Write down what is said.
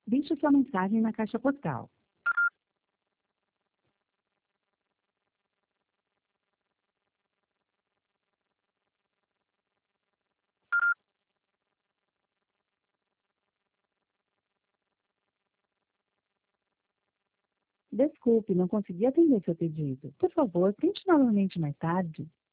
Deixe sua mensagem na caixa postal. Desculpe, não consegui atender seu pedido. Por favor, tente novamente mais tarde.